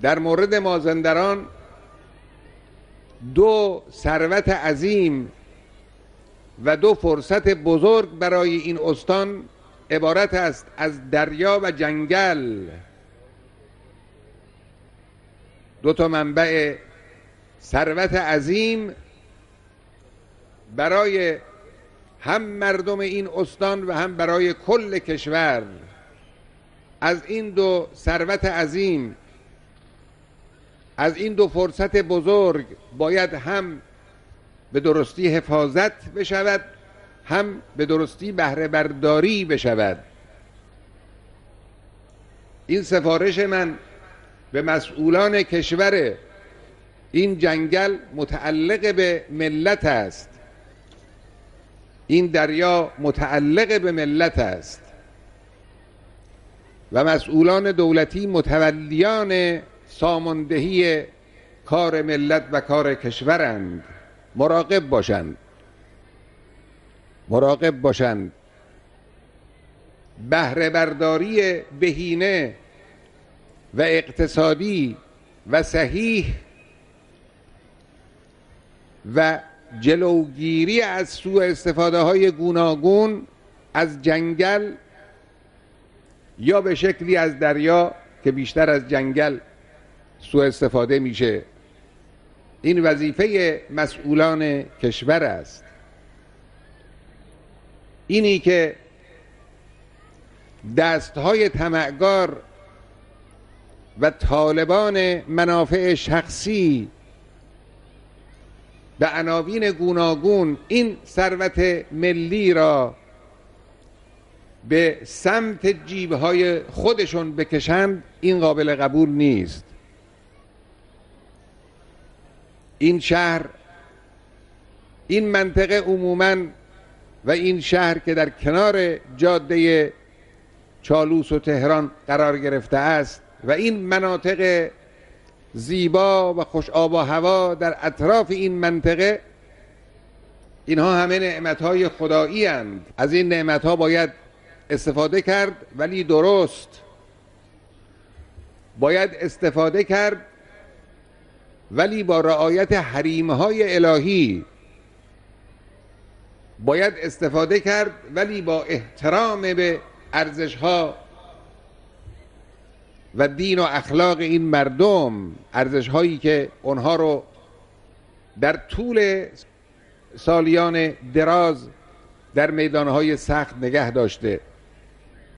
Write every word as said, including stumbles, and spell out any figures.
در مورد مازندران دو ثروت عظیم و دو فرصت بزرگ برای این استان عبارت است از دریا و جنگل. دو تا منبع ثروت عظیم برای هم مردم این استان و هم برای کل کشور. از این دو ثروت عظیم، از این دو فرصت بزرگ باید هم به درستی حفاظت بشود، هم به درستی بهره برداری بشود. این سفارش من به مسئولان کشور این جنگل متعلق به ملت است، این دریا متعلق به ملت است و مسئولان دولتی متولیان ساماندهی کار ملت و کار کشورند. مراقب باشند، مراقب باشند. بهره برداری بهینه و اقتصادی و صحیح و جلوگیری از سوء استفاده های گوناگون از جنگل یا به شکلی از دریا که بیشتر از جنگل سوء استفاده میشه، این وظیفه مسئولان کشور است. اینی که دستهای طمعگار و طالبان منافع شخصی به عناوین گوناگون این ثروت ملی را به سمت جیبهای خودشون بکشند، این قابل قبول نیست. این شهر، این منطقه عموماً و این شهر که در کنار جاده چالوس و تهران قرار گرفته است و این مناطق زیبا و خوش آب و هوا در اطراف این منطقه، اینها همه نعمتهای خدایی اند. از این نعمتها باید استفاده کرد، ولی درست. باید استفاده کرد ولی با رعایت حریمهای الهی. باید استفاده کرد ولی با احترام به ارزشها و دین و اخلاق این مردم، ارزشهایی که اونها رو در طول سالیان دراز در میدانهای سخت نگه داشته.